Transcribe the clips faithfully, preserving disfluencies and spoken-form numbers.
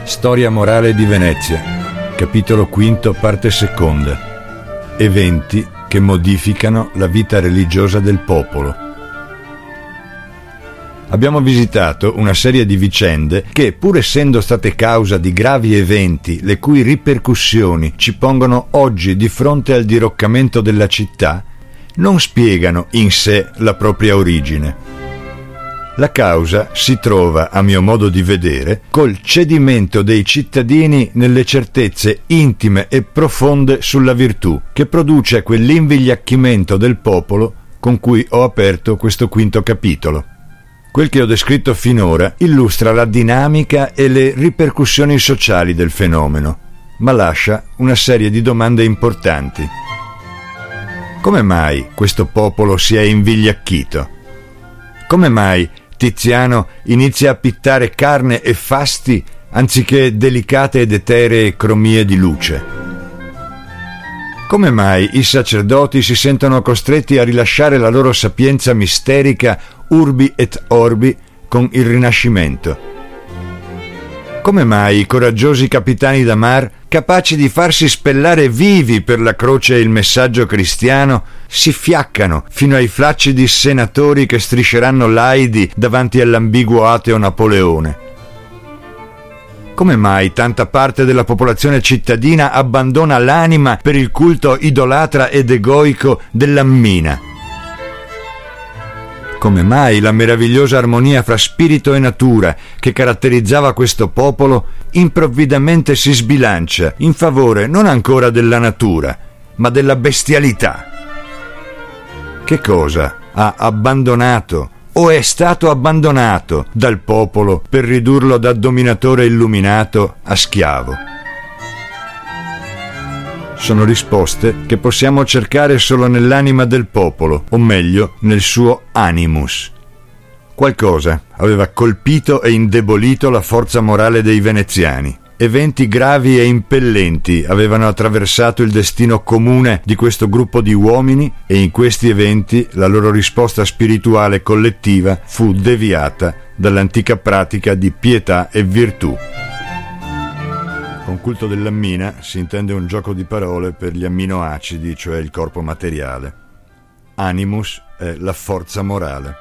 Storia morale di Venezia, capitolo quinto, parte seconda. Eventi che modificano la vita religiosa del popolo. Abbiamo visitato una serie di vicende che, pur essendo state causa di gravi eventi, le cui ripercussioni ci pongono oggi di fronte al diroccamento della città, non spiegano in sé la propria origine. La causa si trova, a mio modo di vedere, col cedimento dei cittadini nelle certezze intime e profonde sulla virtù, che produce quell'invigliacchimento del popolo con cui ho aperto questo quinto capitolo. Quel che ho descritto finora illustra la dinamica e le ripercussioni sociali del fenomeno, ma lascia una serie di domande importanti. Come mai questo popolo si è invigliacchito? Come mai Tiziano inizia a pittare carne e fasti anziché delicate ed eteree cromie di luce? Come mai i sacerdoti si sentono costretti a rilasciare la loro sapienza misterica urbi et orbi con il Rinascimento? Come mai i coraggiosi capitani da mar, capaci di farsi spellare vivi per la croce e il messaggio cristiano, si fiaccano fino ai flaccidi senatori che strisceranno laidi davanti all'ambiguo ateo Napoleone? Come mai tanta parte della popolazione cittadina abbandona l'anima per il culto idolatra ed egoico dell'Ammina? Come mai la meravigliosa armonia fra spirito e natura che caratterizzava questo popolo improvvidamente si sbilancia in favore non ancora della natura, ma della bestialità? Che cosa ha abbandonato o è stato abbandonato dal popolo per ridurlo da dominatore illuminato a schiavo? Sono risposte che possiamo cercare solo nell'anima del popolo, o meglio, nel suo animus. Qualcosa aveva colpito e indebolito la forza morale dei veneziani. Eventi gravi e impellenti avevano attraversato il destino comune di questo gruppo di uomini e in questi eventi la loro risposta spirituale collettiva fu deviata dall'antica pratica di pietà e virtù. Con culto dell'ammina si intende un gioco di parole per gli amminoacidi, cioè il corpo materiale. Animus è la forza morale.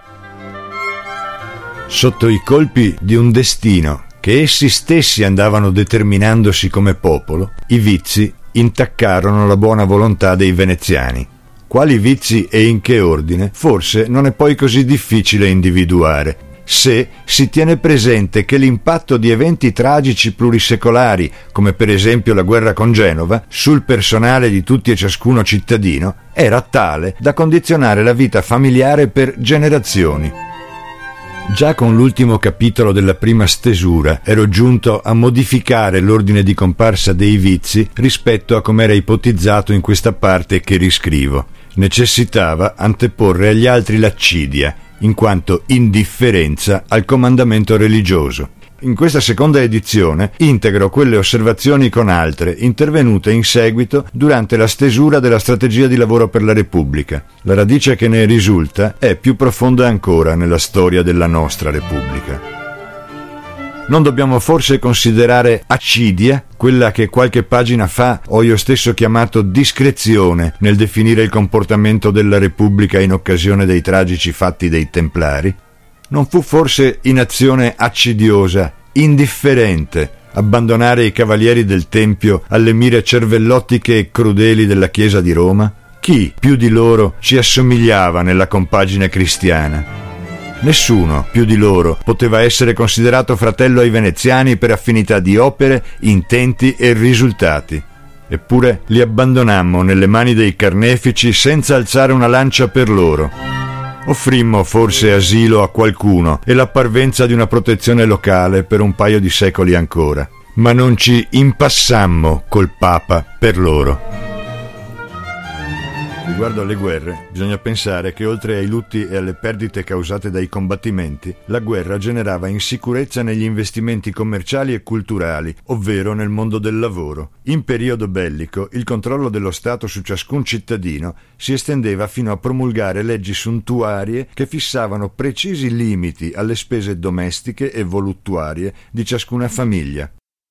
Sotto i colpi di un destino che essi stessi andavano determinandosi come popolo, i vizi intaccarono la buona volontà dei veneziani. Quali vizi e in che ordine, forse non è poi così difficile individuare, se si tiene presente che l'impatto di eventi tragici plurisecolari, come per esempio la guerra con Genova, sul personale di tutti e ciascuno cittadino, era tale da condizionare la vita familiare per generazioni. Già con l'ultimo capitolo della prima stesura ero giunto a modificare l'ordine di comparsa dei vizi rispetto a come era ipotizzato in questa parte che riscrivo. Necessitava anteporre agli altri l'accidia, in quanto indifferenza al comandamento religioso. In questa seconda edizione integro quelle osservazioni con altre intervenute in seguito durante la stesura della strategia di lavoro per la Repubblica. La radice che ne risulta è più profonda ancora nella storia della nostra Repubblica. Non dobbiamo forse considerare accidia quella che qualche pagina fa ho io stesso chiamato discrezione nel definire il comportamento della Repubblica in occasione dei tragici fatti dei Templari? Non fu forse inazione accidiosa, indifferente, abbandonare i cavalieri del Tempio alle mire cervellottiche e crudeli della Chiesa di Roma? Chi più di loro ci assomigliava nella compagine cristiana? Nessuno più di loro poteva essere considerato fratello ai veneziani per affinità di opere, intenti e risultati. Eppure li abbandonammo nelle mani dei carnefici senza alzare una lancia per loro. Offrimmo forse asilo a qualcuno e la parvenza di una protezione locale per un paio di secoli ancora, ma non ci impassammo col Papa per loro. Riguardo alle guerre, bisogna pensare che oltre ai lutti e alle perdite causate dai combattimenti, la guerra generava insicurezza negli investimenti commerciali e culturali, ovvero nel mondo del lavoro. In periodo bellico, il controllo dello Stato su ciascun cittadino si estendeva fino a promulgare leggi suntuarie che fissavano precisi limiti alle spese domestiche e voluttuarie di ciascuna famiglia.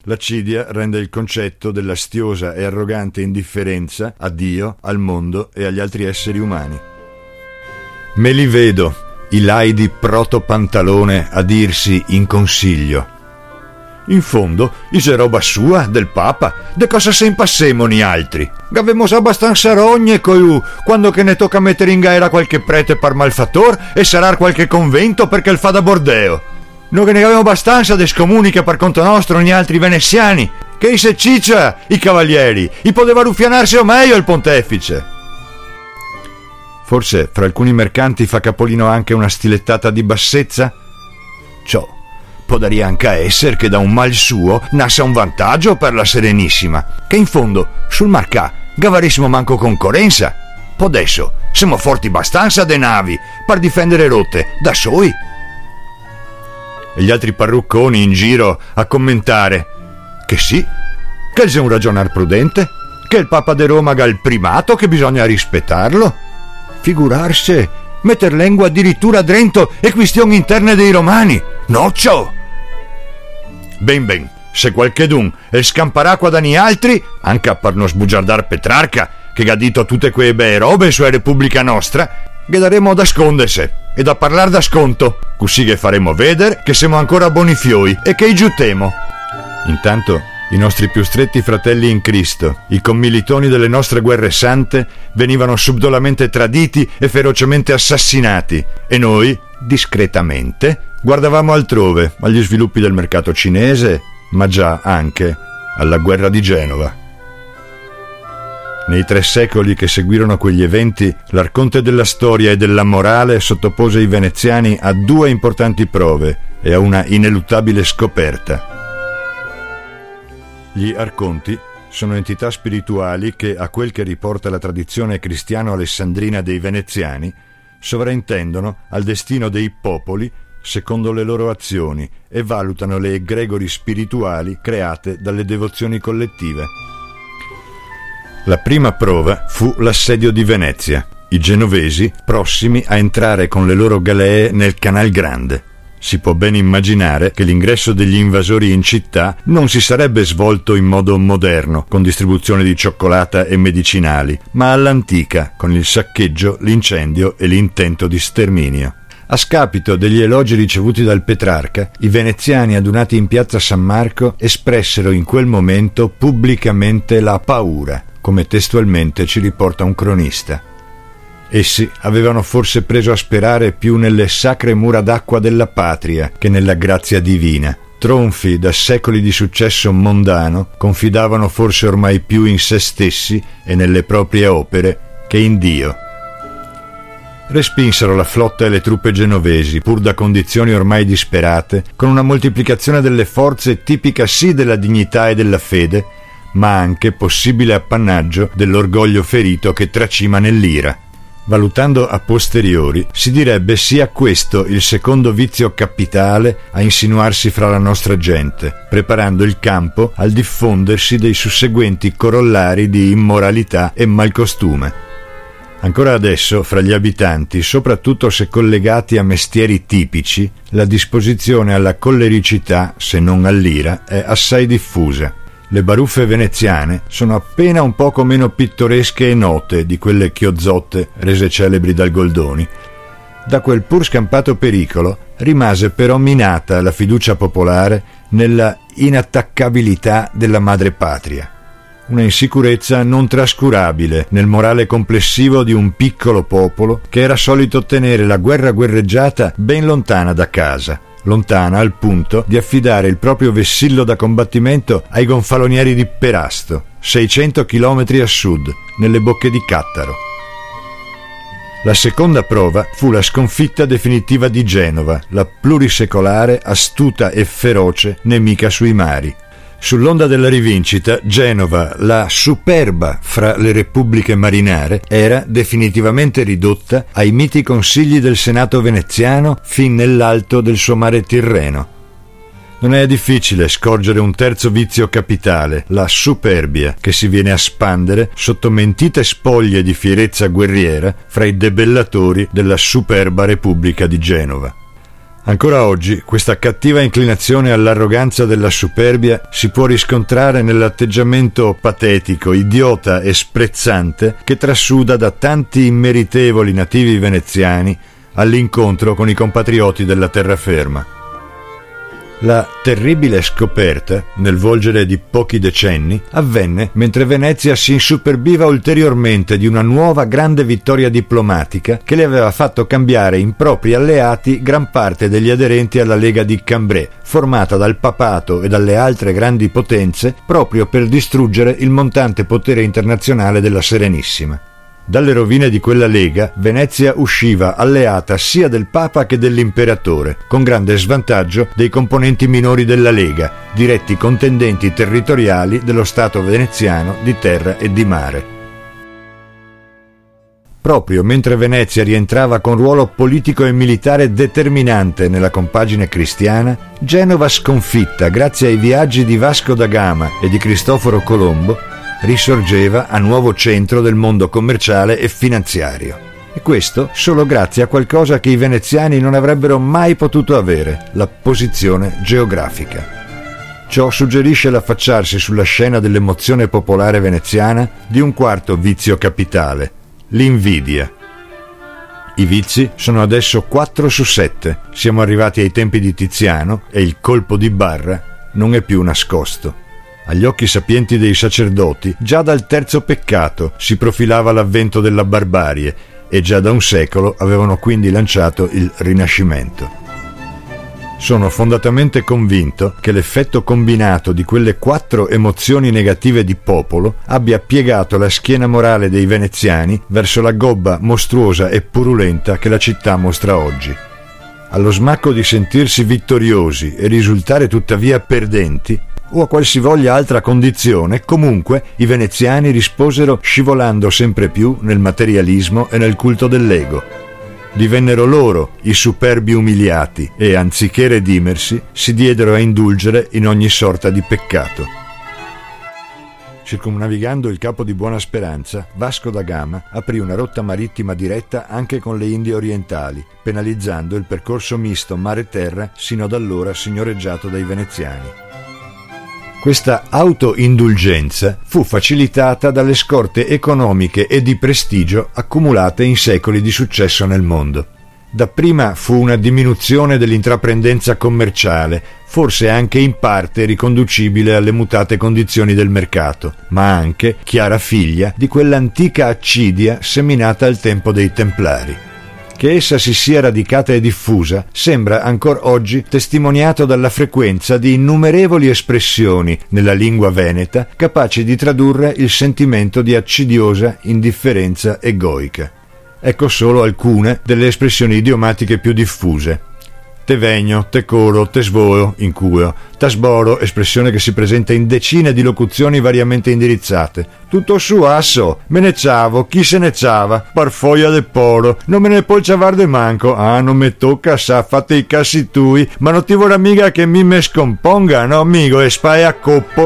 L'accidia rende il concetto dell'astiosa e arrogante indifferenza a Dio, al mondo e agli altri esseri umani. Me li vedo, i laidi proto-pantalone, a dirsi in consiglio: in fondo, se roba sua, del Papa, de cosa se impassemo ni altri? Gavemo abbastanza rogne coi quando che ne tocca mettere in gaera qualche prete par malfattor e sarar qualche convento perché il fa da bordeo. Noi che ne avevamo abbastanza de scomuni che per conto nostro ni altri veneziani, che i se ciccia i cavalieri, i poteva ruffianarsi o meglio il pontefice. Forse fra alcuni mercanti fa capolino anche una stilettata di bassezza? Ciò può dare anche a essere che da un mal suo nasca un vantaggio per la Serenissima, che in fondo sul marcà gavarissimo manco concorrenza. Po' adesso siamo forti abbastanza de navi per difendere rotte da soi. E gli altri parrucconi in giro a commentare che sì, che c'è un ragionar prudente, che il Papa de Roma ha il primato, che bisogna rispettarlo. Figurarsi, metter lingua addirittura drento e questioni interne dei romani. Noccio! Ben ben, se qualchedun e scamparà qua da ni altri, anche per non sbugiardar Petrarca, che ha dito tutte quelle belle robe su Repubblica nostra, che daremo da scondese e da parlar da sconto, così che faremo vedere che siamo ancora buoni fioi e che i giutemo. Intanto i nostri più stretti fratelli in Cristo, i commilitoni delle nostre guerre sante, venivano subdolamente traditi e ferocemente assassinati, e noi, discretamente, guardavamo altrove, agli sviluppi del mercato cinese, ma già anche alla guerra di Genova. Nei tre secoli che seguirono quegli eventi, l'arconte della storia e della morale sottopose i veneziani a due importanti prove e a una ineluttabile scoperta. Gli arconti sono entità spirituali che, a quel che riporta la tradizione cristiano-alessandrina dei veneziani, sovraintendono al destino dei popoli secondo le loro azioni e valutano le egregori spirituali create dalle devozioni collettive. La prima prova fu l'assedio di Venezia, i genovesi prossimi a entrare con le loro galee nel Canal Grande. Si può ben immaginare che l'ingresso degli invasori in città non si sarebbe svolto in modo moderno, con distribuzione di cioccolata e medicinali, ma all'antica, con il saccheggio, l'incendio e l'intento di sterminio. A scapito degli elogi ricevuti dal Petrarca, i veneziani adunati in piazza San Marco espressero in quel momento pubblicamente la paura, come testualmente ci riporta un cronista. Essi avevano forse preso a sperare più nelle sacre mura d'acqua della patria che nella grazia divina. Tronfi da secoli di successo mondano, confidavano forse ormai più in se stessi e nelle proprie opere che in Dio. Respinsero la flotta e le truppe genovesi, pur da condizioni ormai disperate, con una moltiplicazione delle forze tipica sì della dignità e della fede, ma anche possibile appannaggio dell'orgoglio ferito che tracima nell'ira. Valutando a posteriori, si direbbe sia questo il secondo vizio capitale a insinuarsi fra la nostra gente, preparando il campo al diffondersi dei susseguenti corollari di immoralità e malcostume. Ancora adesso, fra gli abitanti, soprattutto se collegati a mestieri tipici, la disposizione alla collericità, se non all'ira, è assai diffusa. Le baruffe veneziane sono appena un poco meno pittoresche e note di quelle chiozzotte rese celebri dal Goldoni. Da quel pur scampato pericolo rimase però minata la fiducia popolare nella inattaccabilità della madrepatria. Una insicurezza non trascurabile nel morale complessivo di un piccolo popolo che era solito tenere la guerra guerreggiata ben lontana da casa, lontana al punto di affidare il proprio vessillo da combattimento ai gonfalonieri di Perasto, seicento chilometri a sud, nelle bocche di Cattaro. La seconda prova fu la sconfitta definitiva di Genova, la plurisecolare, astuta e feroce nemica sui mari. Sull'onda della rivincita, Genova, la superba fra le repubbliche marinare, era definitivamente ridotta ai miti consigli del Senato veneziano fin nell'alto del suo mare Tirreno. Non è difficile scorgere un terzo vizio capitale, la superbia, che si viene a spandere sotto mentite spoglie di fierezza guerriera fra i debellatori della superba Repubblica di Genova. Ancora oggi questa cattiva inclinazione all'arroganza della superbia si può riscontrare nell'atteggiamento patetico, idiota e sprezzante che trasuda da tanti immeritevoli nativi veneziani all'incontro con i compatrioti della terraferma. La terribile scoperta, nel volgere di pochi decenni, avvenne mentre Venezia si insuperbiva ulteriormente di una nuova grande vittoria diplomatica che le aveva fatto cambiare in propri alleati gran parte degli aderenti alla Lega di Cambrai, formata dal papato e dalle altre grandi potenze proprio per distruggere il montante potere internazionale della Serenissima. Dalle rovine di quella lega, Venezia usciva alleata sia del Papa che dell'imperatore, con grande svantaggio dei componenti minori della Lega, diretti contendenti territoriali dello Stato veneziano di terra e di mare. Proprio mentre Venezia rientrava con ruolo politico e militare determinante nella compagine cristiana, Genova sconfitta grazie ai viaggi di Vasco da Gama e di Cristoforo Colombo risorgeva a nuovo centro del mondo commerciale e finanziario. E questo solo grazie a qualcosa che i veneziani non avrebbero mai potuto avere, la posizione geografica. Ciò suggerisce l'affacciarsi sulla scena dell'emozione popolare veneziana di un quarto vizio capitale, l'invidia. I vizi sono adesso quattro su sette, siamo arrivati ai tempi di Tiziano e il colpo di barra non è più nascosto. Agli occhi sapienti dei sacerdoti, già dal terzo peccato si profilava l'avvento della barbarie e già da un secolo avevano quindi lanciato il Rinascimento. Sono fondatamente convinto che l'effetto combinato di quelle quattro emozioni negative di popolo abbia piegato la schiena morale dei veneziani verso la gobba mostruosa e purulenta che la città mostra oggi. Allo smacco di sentirsi vittoriosi e risultare tuttavia perdenti, o a qualsivoglia altra condizione, comunque i veneziani risposero scivolando sempre più nel materialismo e nel culto dell'ego. Divennero loro i superbi umiliati e, anziché redimersi, si diedero a indulgere in ogni sorta di peccato. Circumnavigando il Capo di Buona Speranza, Vasco da Gama aprì una rotta marittima diretta anche con le Indie orientali, penalizzando il percorso misto mare-terra sino ad allora signoreggiato dai veneziani. Questa autoindulgenza fu facilitata dalle scorte economiche e di prestigio accumulate in secoli di successo nel mondo. Dapprima fu una diminuzione dell'intraprendenza commerciale, forse anche in parte riconducibile alle mutate condizioni del mercato, ma anche chiara figlia di quell'antica accidia seminata al tempo dei Templari. Che essa si sia radicata e diffusa sembra ancor oggi testimoniato dalla frequenza di innumerevoli espressioni nella lingua veneta capaci di tradurre il sentimento di accidiosa indifferenza egoica. Ecco solo alcune delle espressioni idiomatiche più diffuse. Te vegno, te coro, te svoio, incuo, tasboro, espressione che si presenta in decine di locuzioni variamente indirizzate. Tutto su asso, me ne ciavo, chi se ne ciava, parfoia de poro, non me ne può ciavar de manco, ah non me tocca sa, fate i cassi tui, ma non ti vorrà mica che mi me scomponga, no amigo, e spai a coppo.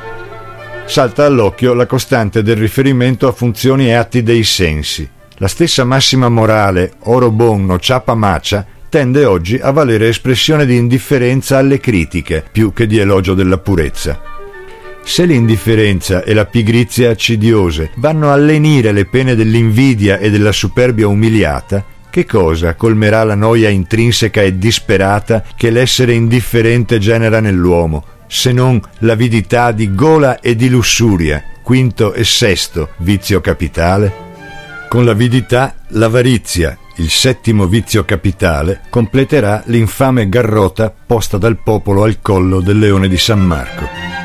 Salta all'occhio la costante del riferimento a funzioni e atti dei sensi. La stessa massima morale, oro bonno, ciapa macia, tende oggi a valere espressione di indifferenza alle critiche, più che di elogio della purezza. Se l'indifferenza e la pigrizia accidiose vanno a lenire le pene dell'invidia e della superbia umiliata, che cosa colmerà la noia intrinseca e disperata che l'essere indifferente genera nell'uomo, se non l'avidità di gola e di lussuria, quinto e sesto vizio capitale? Con l'avidità, l'avarizia, il settimo vizio capitale, completerà l'infame garrota posta dal popolo al collo del leone di San Marco.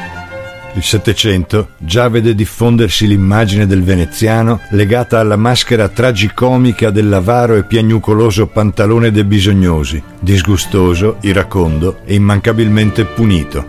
Il Settecento già vede diffondersi l'immagine del veneziano legata alla maschera tragicomica dell'avaro e piagnucoloso pantalone dei bisognosi, disgustoso, iracondo e immancabilmente punito.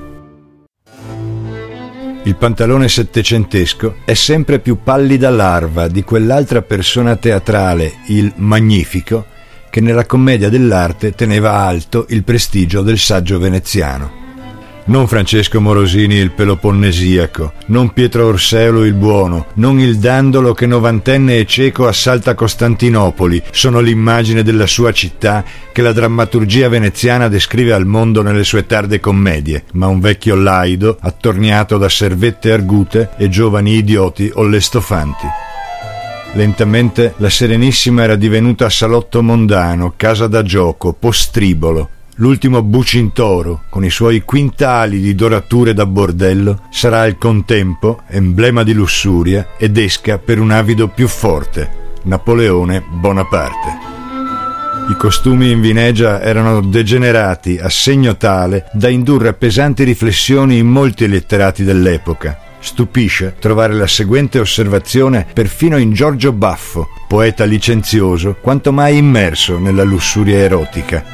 Il pantalone settecentesco è sempre più pallida larva di quell'altra persona teatrale, il Magnifico, che nella commedia dell'arte teneva alto il prestigio del saggio veneziano. Non Francesco Morosini il peloponnesiaco, non Pietro Orseolo il buono, non il Dandolo che novantenne e cieco assalta Costantinopoli sono l'immagine della sua città che la drammaturgia veneziana descrive al mondo nelle sue tarde commedie, ma un vecchio laido attorniato da servette argute e giovani idioti ollestofanti. Lentamente la Serenissima era divenuta salotto mondano, casa da gioco, postribolo. L'ultimo Bucintoro, con i suoi quintali di dorature da bordello, sarà al contempo emblema di lussuria ed esca per un avido più forte, Napoleone Bonaparte. I costumi in Vinegia erano degenerati a segno tale da indurre a pesanti riflessioni in molti letterati dell'epoca. Stupisce trovare la seguente osservazione perfino in Giorgio Baffo, poeta licenzioso, quanto mai immerso nella lussuria erotica.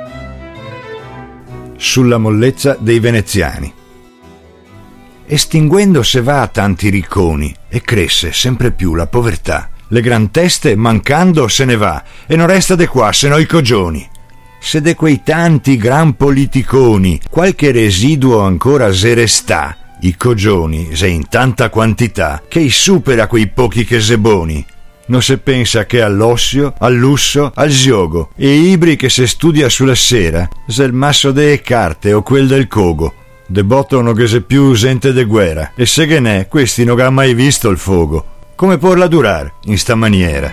Sulla mollezza dei veneziani. Estinguendo se va a tanti ricconi e cresce sempre più la povertà. Le gran teste mancando se ne va e non resta de qua se no i cogioni. Se de quei tanti gran politiconi qualche residuo ancora se resta, i cogioni se in tanta quantità che i supera quei pochi che se boni. Non se pensa che all'ossio, al lusso, al giogo, e i libri che se studia sulla sera, se il masso delle carte o quel del cogo, de bottono che se più gente de guerra, e se che n'è, questi non ha mai visto il fogo. Come porla durar in sta maniera?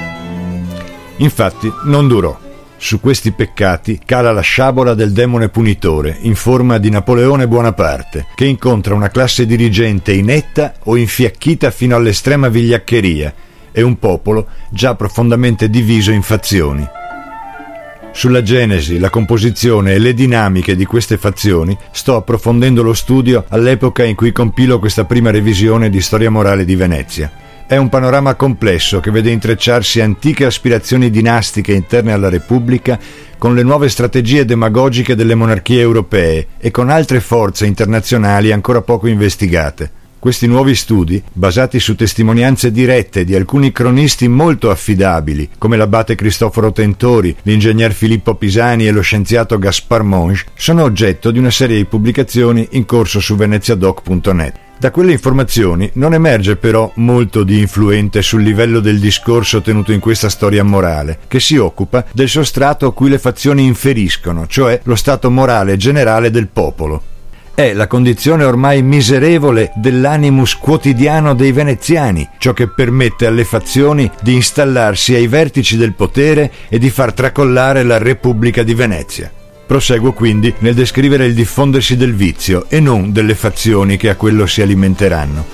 Infatti non durò. Su questi peccati cala la sciabola del demone punitore in forma di Napoleone Bonaparte, che incontra una classe dirigente inetta o infiacchita fino all'estrema vigliaccheria, e un popolo già profondamente diviso in fazioni. Sulla genesi, la composizione e le dinamiche di queste fazioni sto approfondendo lo studio all'epoca in cui compilo questa prima revisione di Storia morale di Venezia. È un panorama complesso che vede intrecciarsi antiche aspirazioni dinastiche interne alla Repubblica con le nuove strategie demagogiche delle monarchie europee e con altre forze internazionali ancora poco investigate. Questi nuovi studi, basati su testimonianze dirette di alcuni cronisti molto affidabili, come l'abate Cristoforo Tentori, l'ingegner Filippo Pisani e lo scienziato Gaspar Monge, sono oggetto di una serie di pubblicazioni in corso su veneziadoc punto net. Da quelle informazioni non emerge però molto di influente sul livello del discorso tenuto in questa storia morale, che si occupa del sostrato a cui le fazioni inferiscono, cioè lo stato morale generale del popolo. È la condizione ormai miserevole dell'animus quotidiano dei veneziani, ciò che permette alle fazioni di installarsi ai vertici del potere e di far tracollare la Repubblica di Venezia. Proseguo quindi nel descrivere il diffondersi del vizio e non delle fazioni che a quello si alimenteranno.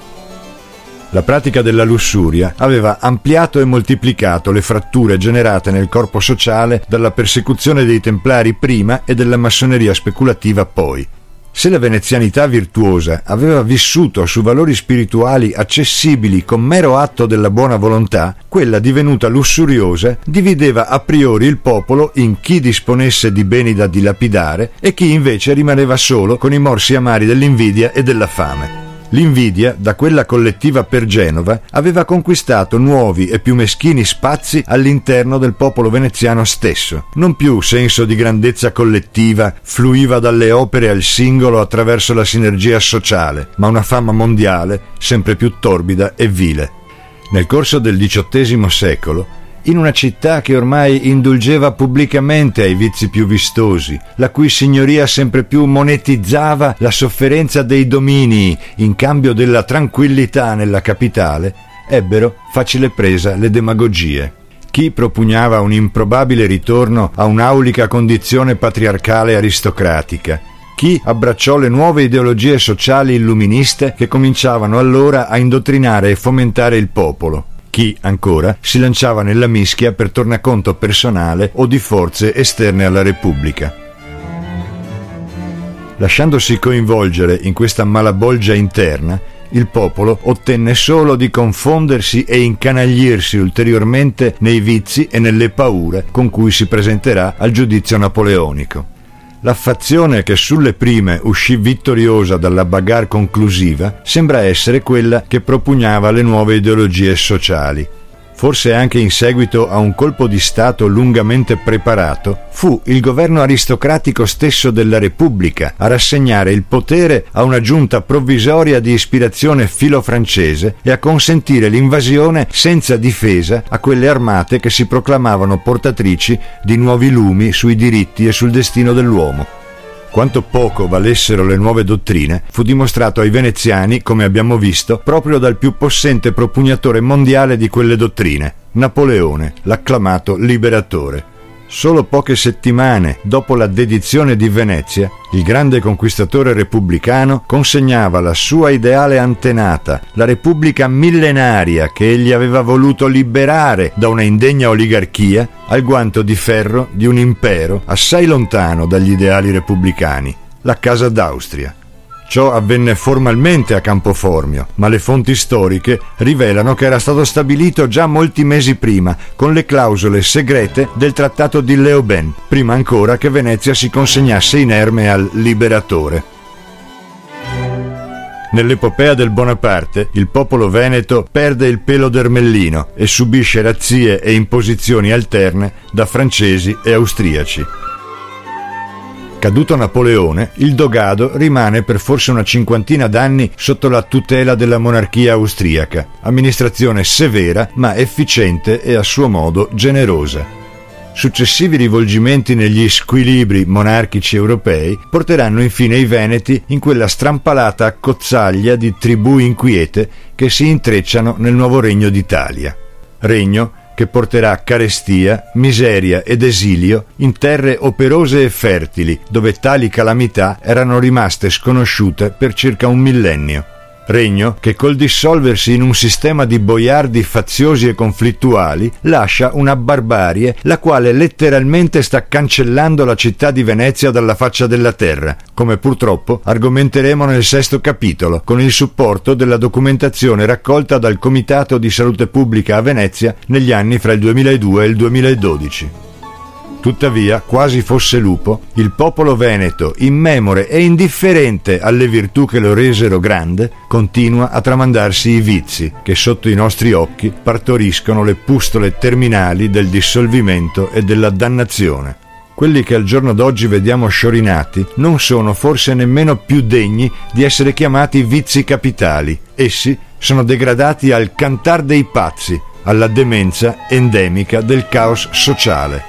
La pratica della lussuria aveva ampliato e moltiplicato le fratture generate nel corpo sociale dalla persecuzione dei templari prima e della massoneria speculativa poi. Se la venezianità virtuosa aveva vissuto su valori spirituali accessibili con mero atto della buona volontà, quella divenuta lussuriosa divideva a priori il popolo in chi disponesse di beni da dilapidare e chi invece rimaneva solo con i morsi amari dell'invidia e della fame. L'invidia, da quella collettiva per Genova, aveva conquistato nuovi e più meschini spazi all'interno del popolo veneziano stesso. Non più senso di grandezza collettiva fluiva dalle opere al singolo attraverso la sinergia sociale, ma una fama mondiale sempre più torbida e vile. Nel corso del diciottesimo secolo, in una città che ormai indulgeva pubblicamente ai vizi più vistosi, la cui signoria sempre più monetizzava la sofferenza dei dominii in cambio della tranquillità nella capitale, ebbero facile presa le demagogie. Chi propugnava un improbabile ritorno a un'aulica condizione patriarcale aristocratica, chi abbracciò le nuove ideologie sociali illuministe che cominciavano allora a indottrinare e fomentare il popolo. Chi, ancora, si lanciava nella mischia per tornaconto personale o di forze esterne alla Repubblica. Lasciandosi coinvolgere in questa malabolgia interna, il popolo ottenne solo di confondersi e incanaglirsi ulteriormente nei vizi e nelle paure con cui si presenterà al giudizio napoleonico. La fazione che sulle prime uscì vittoriosa dalla bagarre conclusiva sembra essere quella che propugnava le nuove ideologie sociali. forse anche in seguito a un colpo di stato lungamente preparato, fu il governo aristocratico stesso della Repubblica a rassegnare il potere a una giunta provvisoria di ispirazione filo-francese e a consentire l'invasione senza difesa a quelle armate che si proclamavano portatrici di nuovi lumi sui diritti e sul destino dell'uomo. Quanto poco valessero le nuove dottrine fu dimostrato ai veneziani, come abbiamo visto, proprio dal più possente propugnatore mondiale di quelle dottrine, Napoleone, l'acclamato liberatore. Solo poche settimane dopo la dedizione di Venezia, il grande conquistatore repubblicano consegnava la sua ideale antenata, la Repubblica millenaria che egli aveva voluto liberare da una indegna oligarchia, al guanto di ferro di un impero assai lontano dagli ideali repubblicani, la Casa d'Austria. Ciò avvenne formalmente a Campoformio, ma le fonti storiche rivelano che era stato stabilito già molti mesi prima, con le clausole segrete del Trattato di Leoben, prima ancora che Venezia si consegnasse inerme al liberatore. Nell'epopea del Bonaparte, il popolo veneto perde il pelo d'ermellino e subisce razzie e imposizioni alterne da francesi e austriaci. Caduto Napoleone, il dogado rimane per forse una cinquantina d'anni sotto la tutela della monarchia austriaca, amministrazione severa ma efficiente e a suo modo generosa. Successivi rivolgimenti negli squilibri monarchici europei porteranno infine i veneti in quella strampalata accozzaglia di tribù inquiete che si intrecciano nel nuovo regno d'Italia. Regno che porterà carestia, miseria ed esilio in terre operose e fertili, dove tali calamità erano rimaste sconosciute per circa un millennio. Regno che col dissolversi in un sistema di boiardi faziosi e conflittuali lascia una barbarie la quale letteralmente sta cancellando la città di Venezia dalla faccia della terra, come purtroppo argomenteremo nel sesto capitolo, con il supporto della documentazione raccolta dal Comitato di Salute Pubblica a Venezia negli anni fra il duemiladue e il duemiladodici. Tuttavia, quasi fosse lupo, il popolo veneto, immemore e indifferente alle virtù che lo resero grande, continua a tramandarsi i vizi che sotto i nostri occhi partoriscono le pustole terminali del dissolvimento e della dannazione. Quelli che al giorno d'oggi vediamo sciorinati non sono forse nemmeno più degni di essere chiamati vizi capitali. Essi sono degradati al cantar dei pazzi, alla demenza endemica del caos sociale.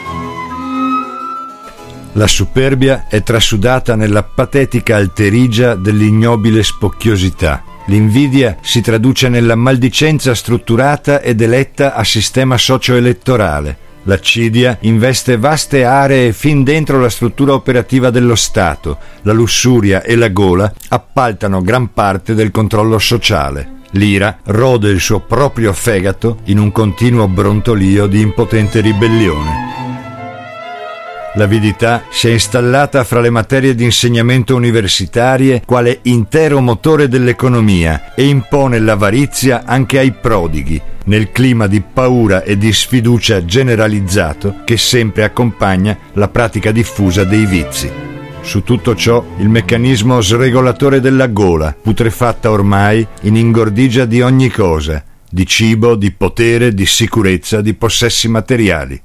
La superbia è trasudata nella patetica alterigia dell'ignobile spocchiosità. L'invidia si traduce nella maldicenza strutturata ed eletta a sistema socio-elettorale. L'accidia investe vaste aree fin dentro la struttura operativa dello Stato. La lussuria e la gola appaltano gran parte del controllo sociale. L'ira rode il suo proprio fegato in un continuo brontolio di impotente ribellione. L'avidità si è installata fra le materie di insegnamento universitarie quale intero motore dell'economia e impone l'avarizia anche ai prodighi, nel clima di paura e di sfiducia generalizzato che sempre accompagna la pratica diffusa dei vizi. Su tutto ciò il meccanismo sregolatore della gola, putrefatta ormai in ingordigia di ogni cosa, di cibo, di potere, di sicurezza, di possessi materiali.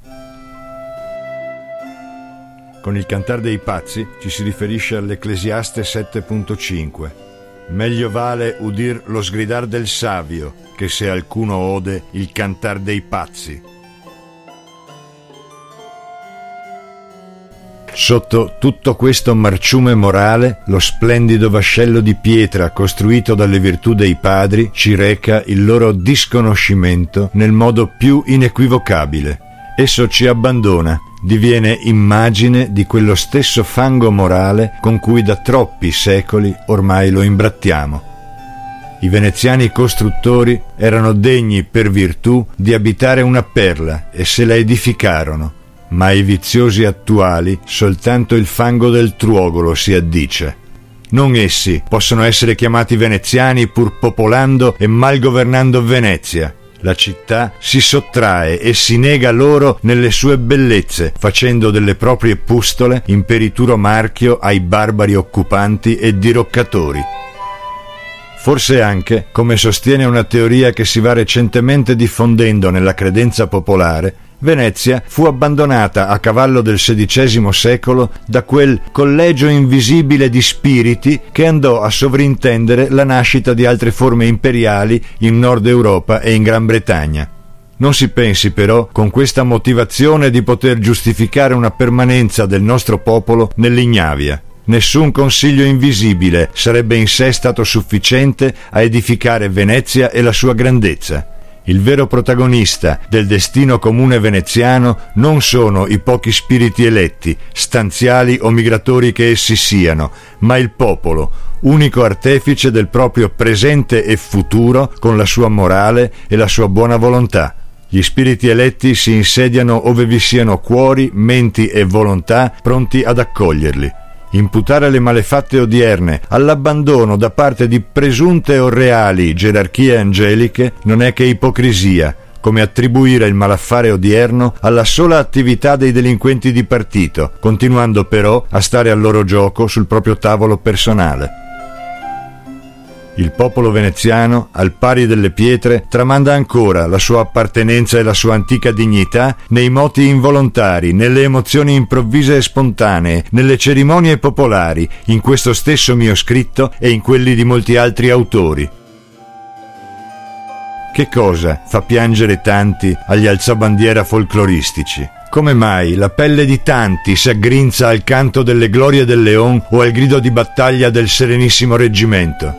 Con il cantar dei pazzi ci si riferisce all'Ecclesiaste sette punto cinque. Meglio vale udir lo sgridar del savio, che se alcuno ode il cantar dei pazzi. Sotto tutto questo marciume morale, lo splendido vascello di pietra costruito dalle virtù dei padri ci reca il loro disconoscimento nel modo più inequivocabile. Esso ci abbandona, diviene immagine di quello stesso fango morale con cui da troppi secoli ormai lo imbrattiamo. I veneziani costruttori erano degni per virtù di abitare una perla e se la edificarono, ma ai viziosi attuali soltanto il fango del truogolo si addice. Non essi possono essere chiamati veneziani pur popolando e mal governando Venezia. La città si sottrae e si nega loro nelle sue bellezze, facendo delle proprie pustole imperituro marchio ai barbari occupanti e diroccatori. Forse anche, come sostiene una teoria che si va recentemente diffondendo nella credenza popolare, Venezia fu abbandonata a cavallo del sedicesimo secolo da quel collegio invisibile di spiriti che andò a sovrintendere la nascita di altre forme imperiali in Nord Europa e in Gran Bretagna. Non si pensi però con questa motivazione di poter giustificare una permanenza del nostro popolo nell'ignavia. Nessun consiglio invisibile sarebbe in sé stato sufficiente a edificare Venezia e la sua grandezza. Il vero protagonista del destino comune veneziano non sono i pochi spiriti eletti, stanziali o migratori che essi siano, ma il popolo, unico artefice del proprio presente e futuro con la sua morale e la sua buona volontà. Gli spiriti eletti si insediano ove vi siano cuori, menti e volontà pronti ad accoglierli. Imputare le malefatte odierne all'abbandono da parte di presunte o reali gerarchie angeliche non è che ipocrisia, come attribuire il malaffare odierno alla sola attività dei delinquenti di partito, continuando però a stare al loro gioco sul proprio tavolo personale. Il popolo veneziano, al pari delle pietre, tramanda ancora la sua appartenenza e la sua antica dignità nei moti involontari, nelle emozioni improvvise e spontanee, nelle cerimonie popolari, in questo stesso mio scritto e in quelli di molti altri autori. Che cosa fa piangere tanti agli alzabandiera folcloristici? Come mai la pelle di tanti si aggrinza al canto delle glorie del Leon o al grido di battaglia del Serenissimo Reggimento?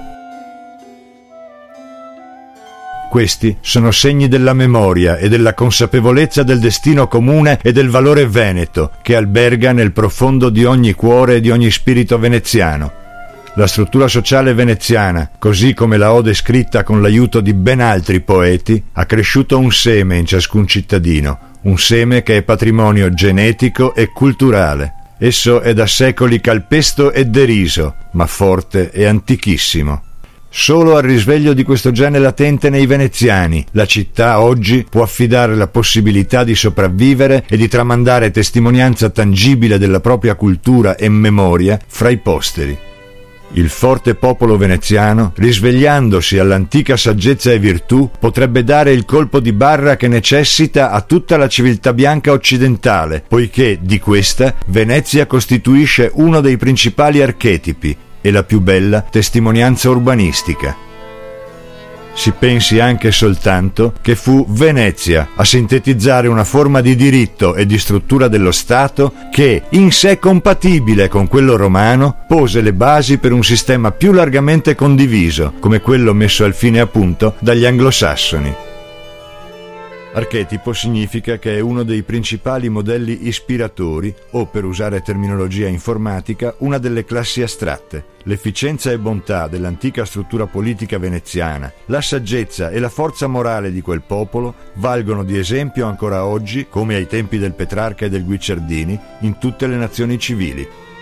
Questi sono segni della memoria e della consapevolezza del destino comune e del valore veneto che alberga nel profondo di ogni cuore e di ogni spirito veneziano. La struttura sociale veneziana, così come la ho descritta con l'aiuto di ben altri poeti, ha cresciuto un seme in ciascun cittadino, un seme che è patrimonio genetico e culturale. Esso è da secoli calpesto e deriso, ma forte e antichissimo. Solo al risveglio di questo gene latente nei veneziani, la città oggi può affidare la possibilità di sopravvivere e di tramandare testimonianza tangibile della propria cultura e memoria fra i posteri. Il forte popolo veneziano, risvegliandosi all'antica saggezza e virtù, potrebbe dare il colpo di barra che necessita a tutta la civiltà bianca occidentale, poiché di questa Venezia costituisce uno dei principali archetipi e la più bella testimonianza urbanistica. Si pensi anche soltanto che fu Venezia a sintetizzare una forma di diritto e di struttura dello Stato che, in sé compatibile con quello romano, pose le basi per un sistema più largamente condiviso, come quello messo al fine appunto dagli anglosassoni. Archetipo significa che è uno dei principali modelli ispiratori, o per usare terminologia informatica, una delle classi astratte. L'efficienza e bontà dell'antica struttura politica veneziana, la saggezza e la forza morale di quel popolo valgono di esempio ancora oggi, come ai tempi del Petrarca e del Guicciardini, in tutte le nazioni civili.